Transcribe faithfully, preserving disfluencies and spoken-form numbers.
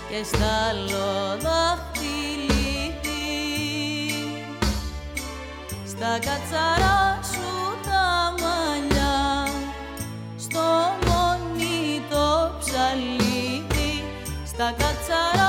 και σταλοδαχτυλίδι. Στα κατσαρά σου τα μαλλιά, στο μονί το ψαλίδι, στα κατσαρά